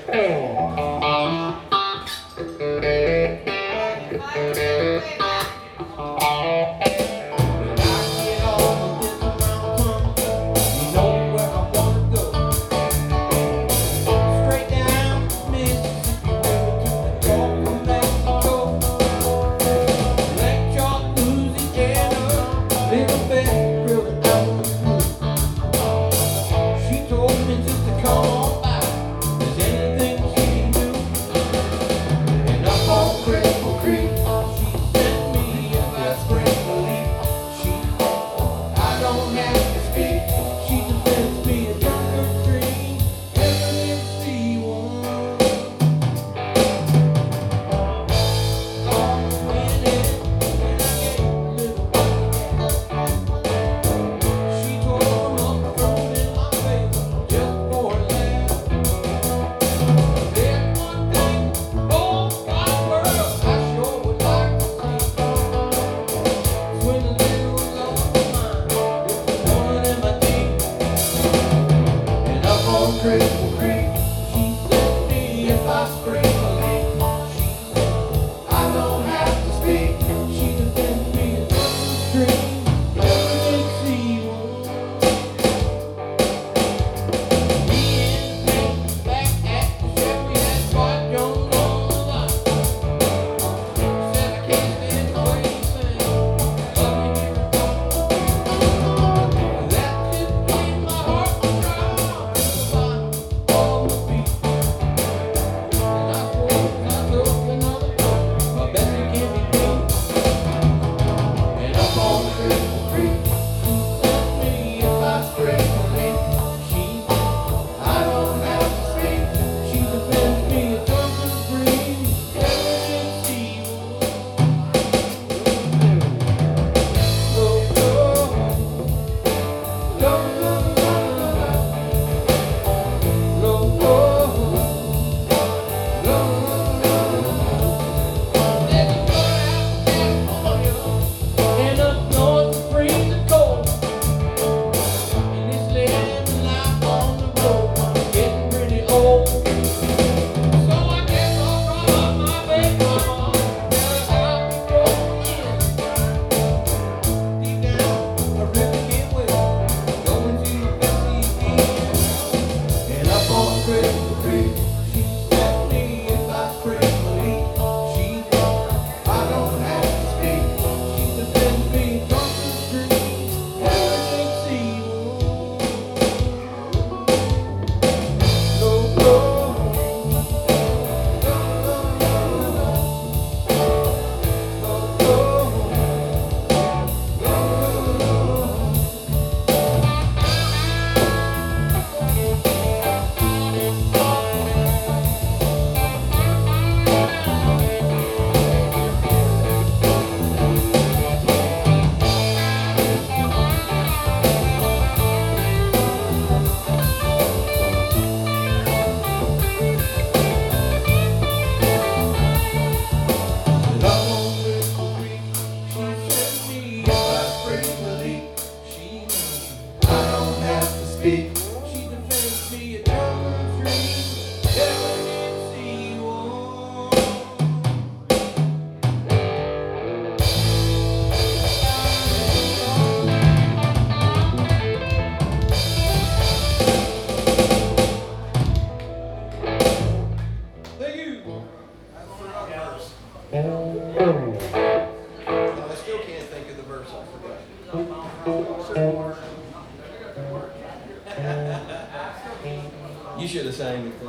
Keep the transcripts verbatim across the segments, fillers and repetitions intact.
You should have sang it.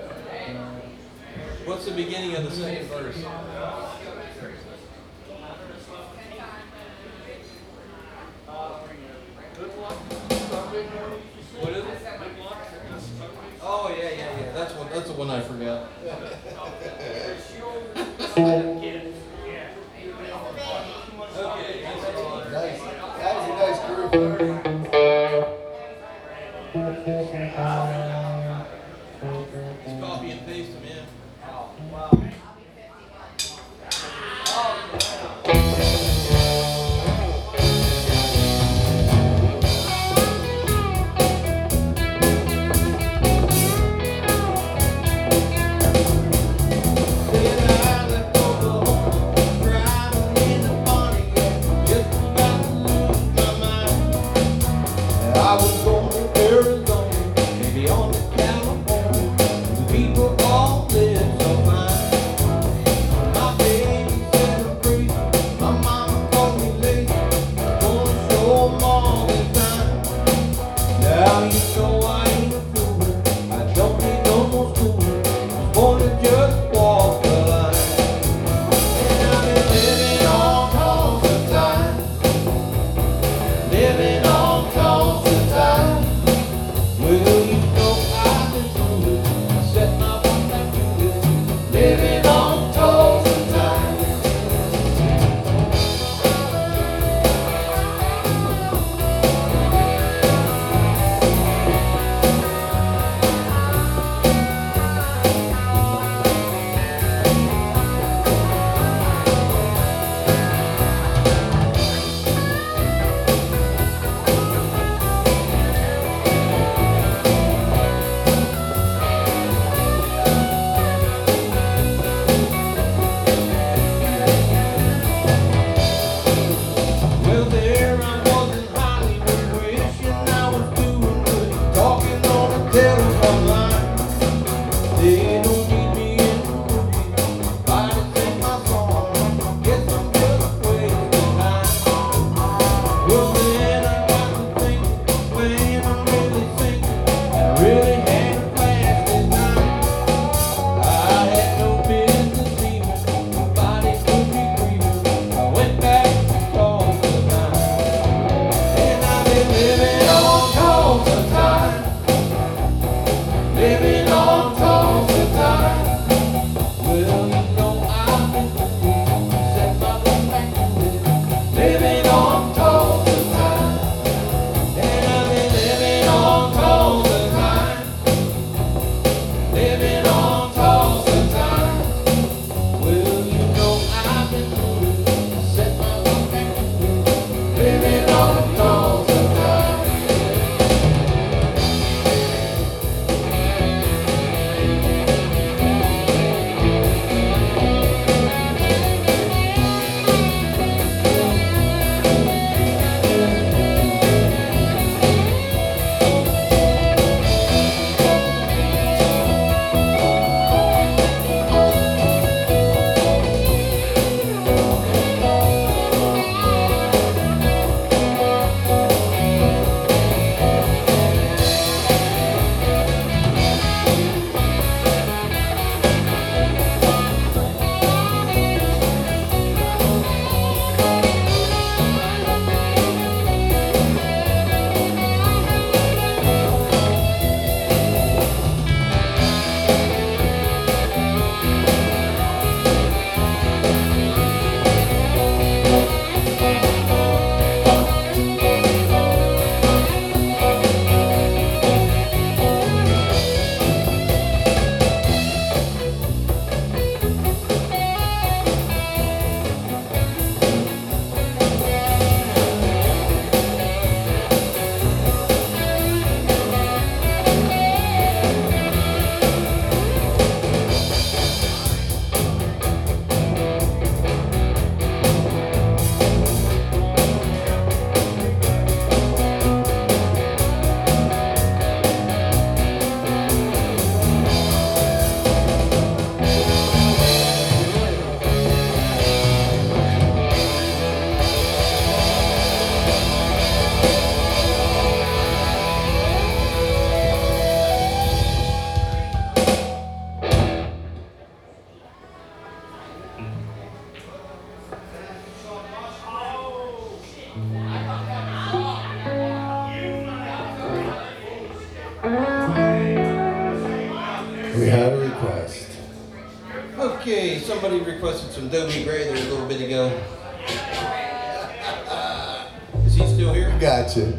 What's the beginning of the second verse? What is it? Oh yeah, yeah, yeah. That's one. That's the one I forgot. Okay. Nice. That was a nice group. Just copy and paste them in. Oh, wow. Thank people all live so fine. My baby said I'm crazy, my mama called me lazy. Gonna show 'em all this time. Now you know I ain't a fool, I don't need no more schooling. I'm gonna just walk the line. And I've been living on Tulsa time, living on Tulsa time. Well, you know I've been through it, I set my one back to it, living on Tulsa time. Well, there I was in Hollywood, wishing I was doing good, talking on the telephone line. They don't need me in the movie, I just sing my song, guess I'm just wasting time. Well, then I got to thinking, when I'm really thinking, I really had a class this night. I had no business leaving, nobody could be grieving. I went back to Tulsa time, and I've been living on Tulsa time, living on Tulsa time. Well, you know I've been through it, set my life back to it, living on Tulsa time, and I've been living on Tulsa time, living on Tulsa time. Well, you know I've been through it, set my life back to it, living on Tulsa time. We have a request. Okay, somebody requested some Dobie Gray there a little bit ago. Is he still here? Gotcha.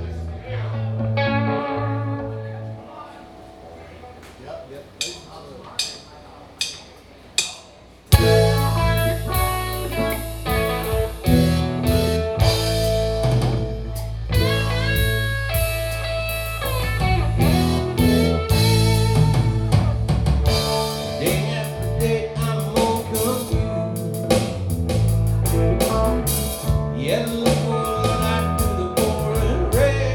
Day after day, I'm more confused. Yellow for the night to the pouring rain.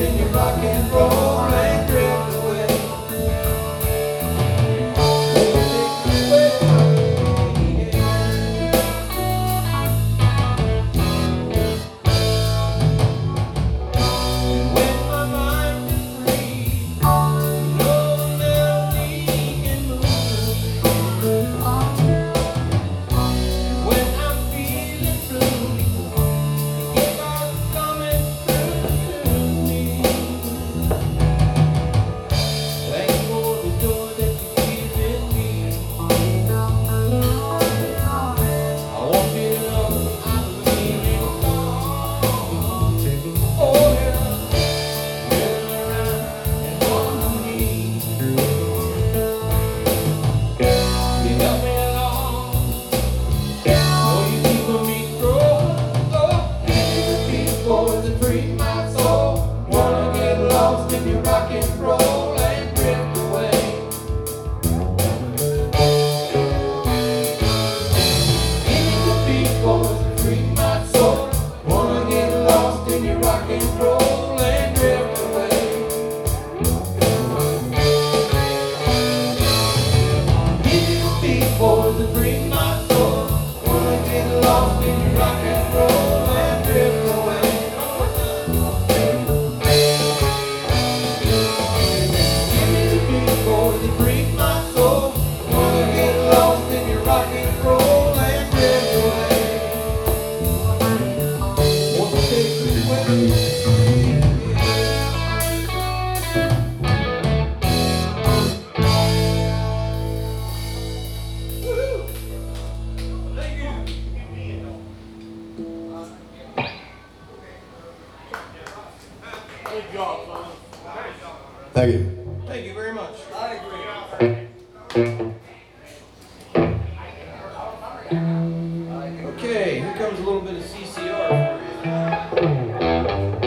then you rock and roll and drift away. Won't take you away. And when my mind is free, no melody can move. When I'm feeling blue, keep on coming through to me. Thanks for the joy that you've given me. I want you to know I believe in God. Oh yeah, turn around and hold me. You help me along. Oh, you keep me growing. Oh, give me the boys that free my soul. Wanna get lost in your rock and roll and drift away. Give me the beat, boys that free my soul. Wanna get lost in your rock and roll and drift away. Give me the beat, boys that free my soul. Wanna get lost in your rock and roll and drift away. Give me the beat, boys that free my soul. Wanna get lost in your rock and roll and drift away. Want to take you away. Thank you. Thank you. Thank you very much. Okay, here comes a little bit of C C R for you.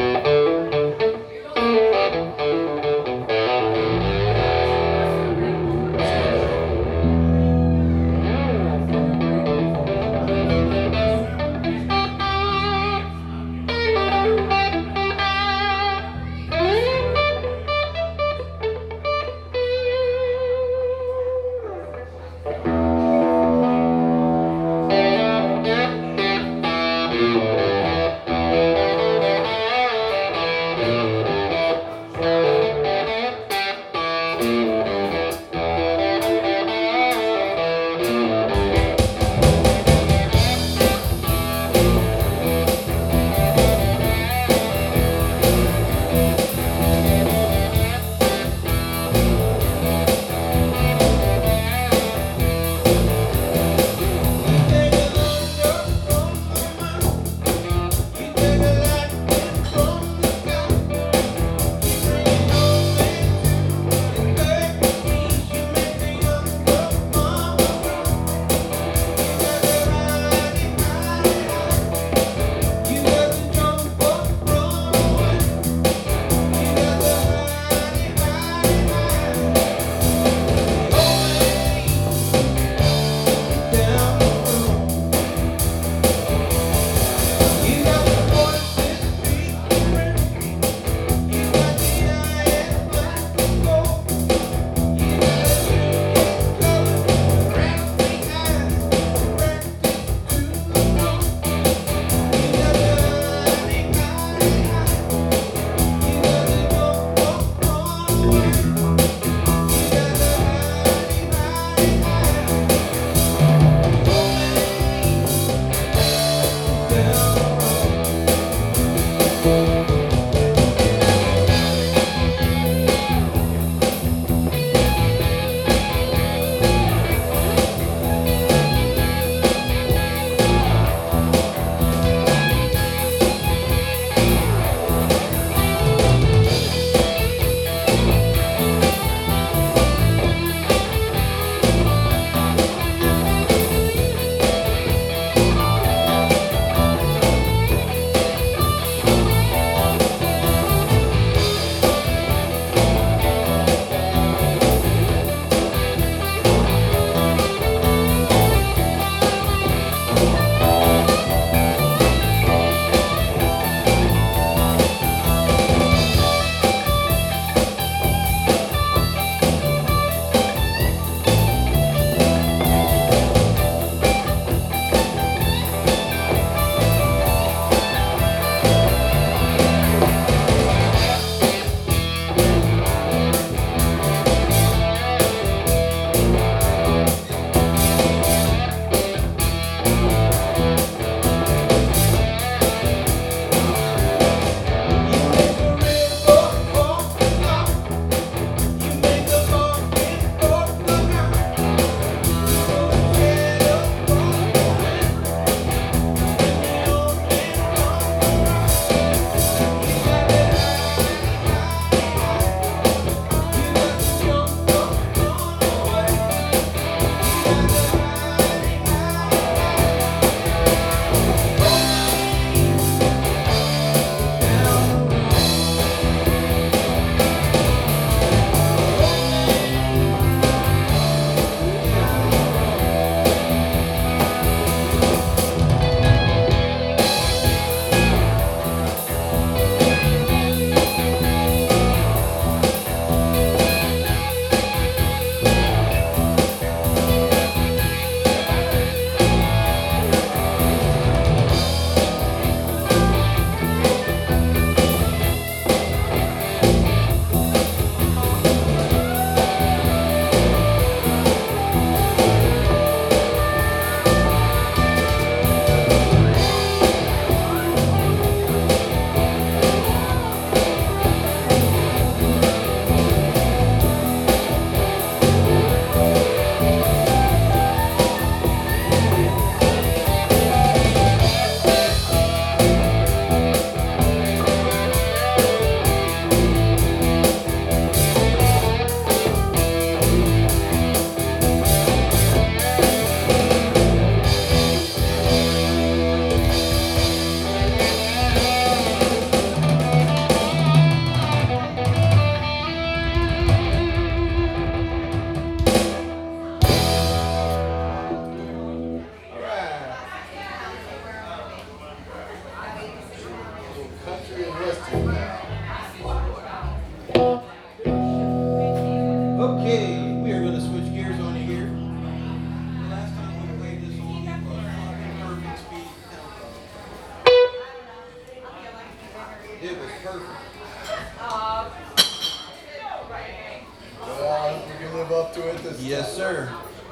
up to it this time? Yes, sir.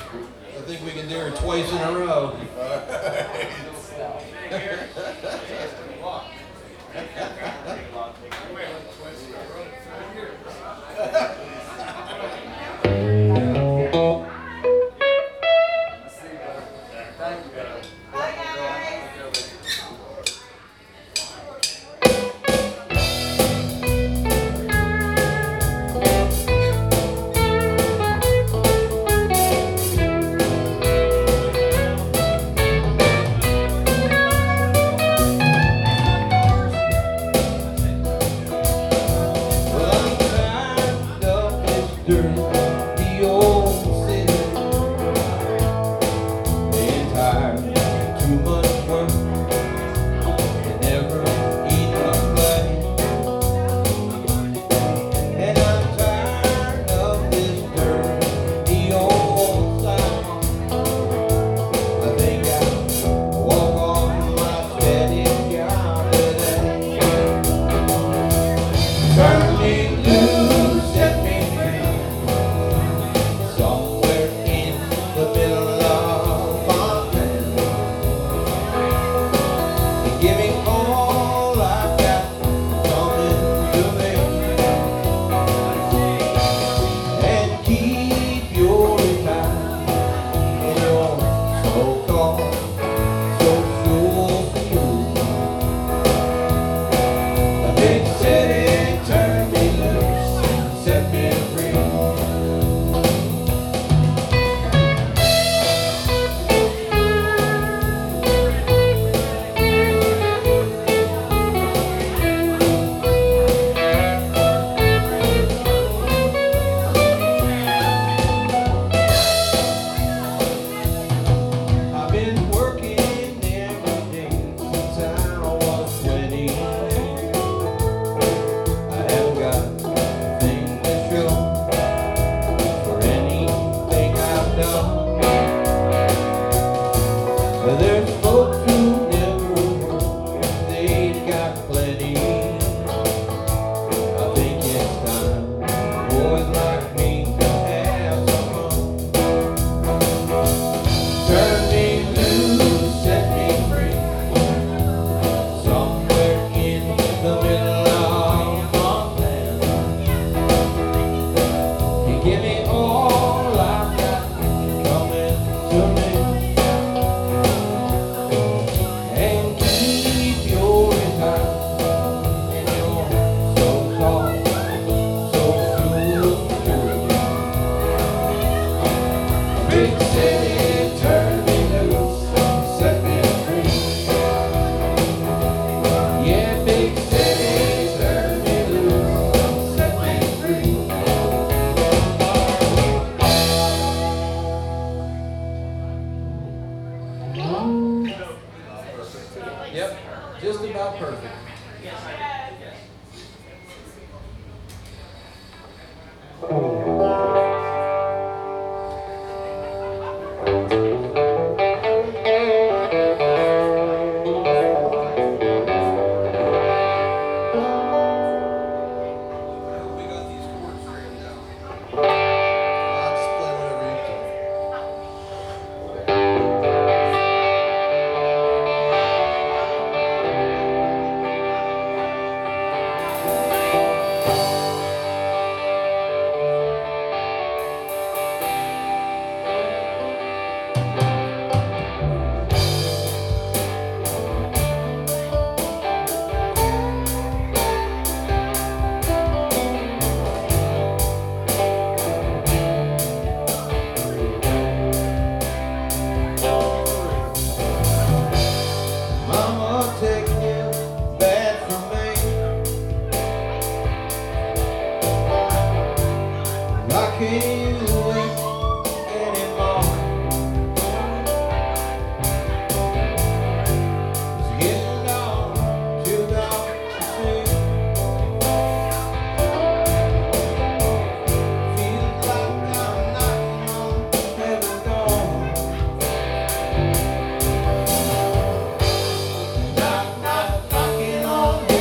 I think we can do her twice in a row.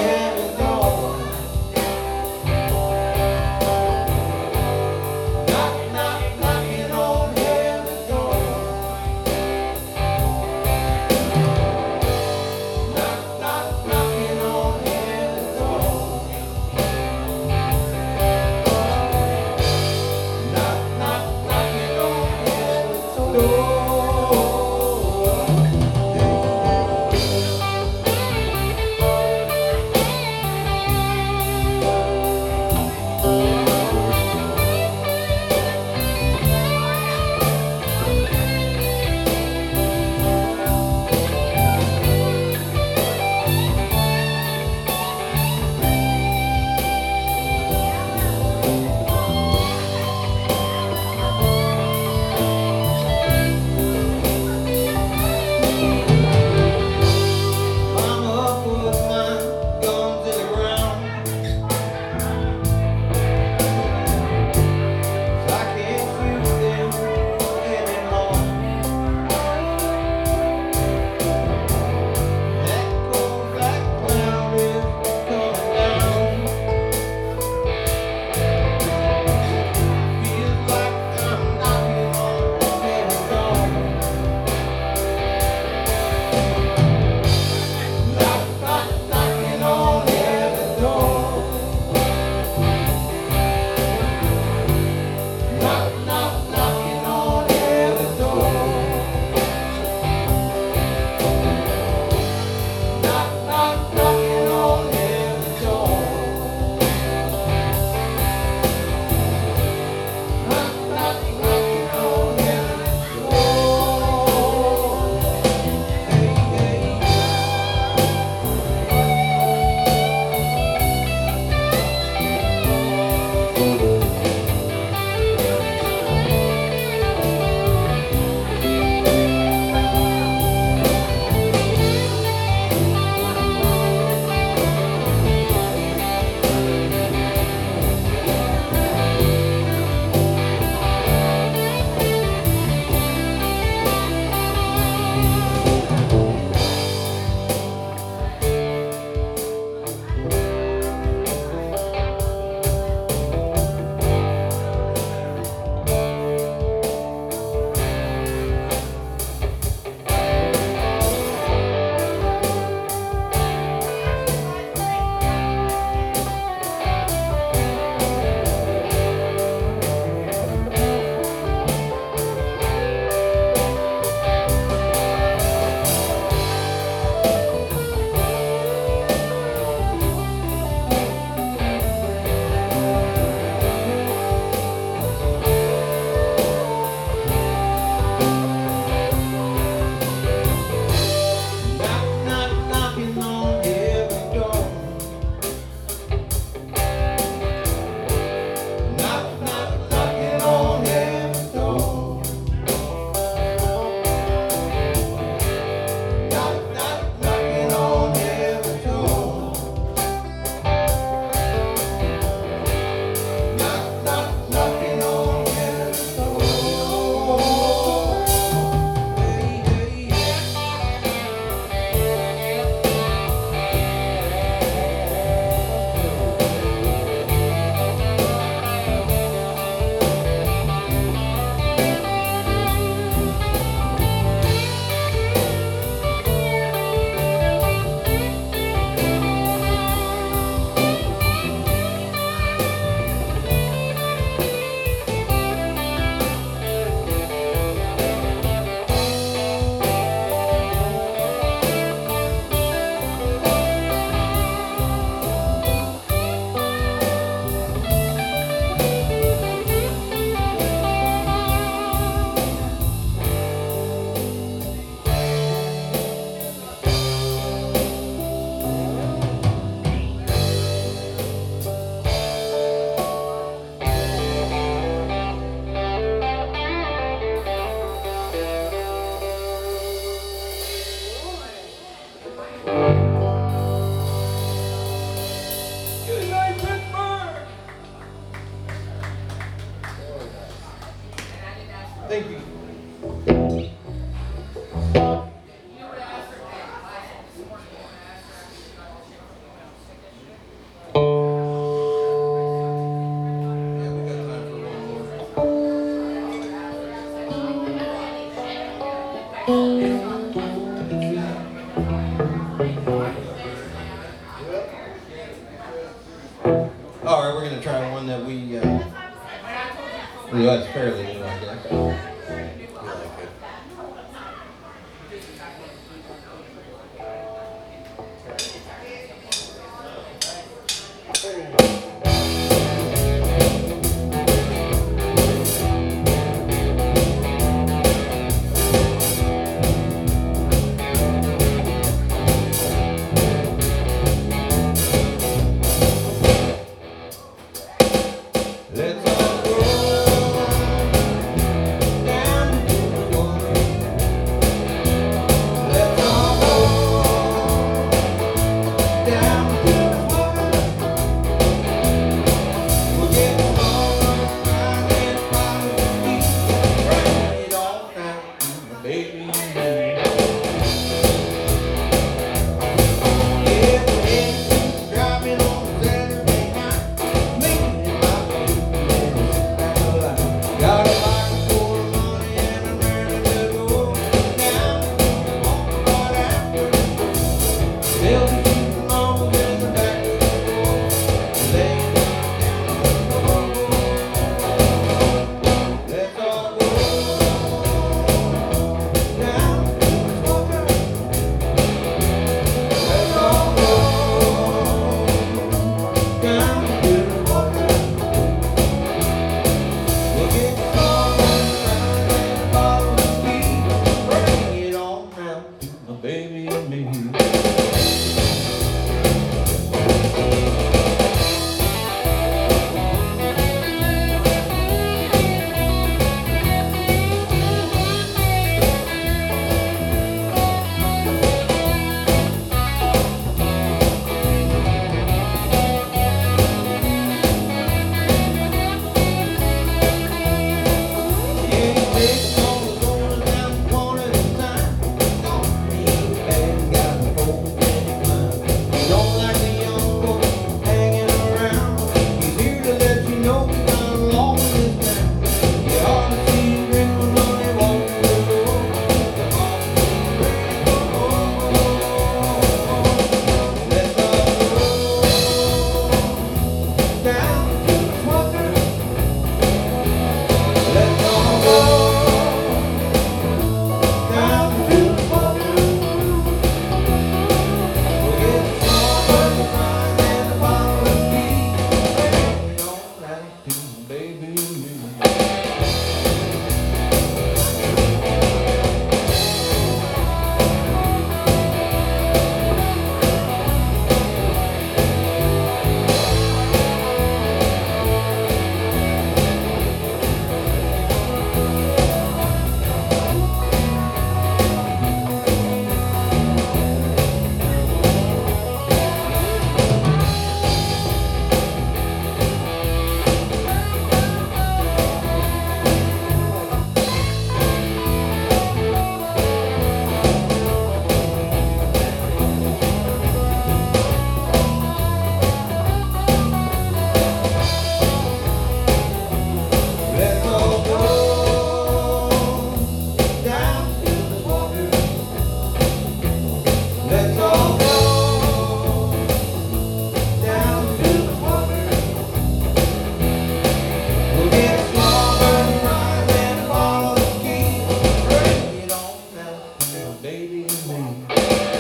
Knock, Thank you. All right, we're gonna try one that we. Uh, well, that's fairly new, I guess. Let's all go down to the water. Let's all go down to the water. We'll get stronger, rise and follow the beat. Bring it all down to my baby and me. Yeah, we're heading to driving on Saturday night. Me and my baby. Got a pocket full of money and I'm ready to go down to the water right after the show. They'll be keeping mamas in the back of the store, laying down the road. Let's all go down to the water. Let's all go down to the water. We'll get stronger, rise and follow the beat. Bring it on down to my baby and me.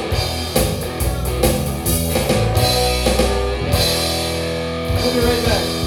We'll be right back.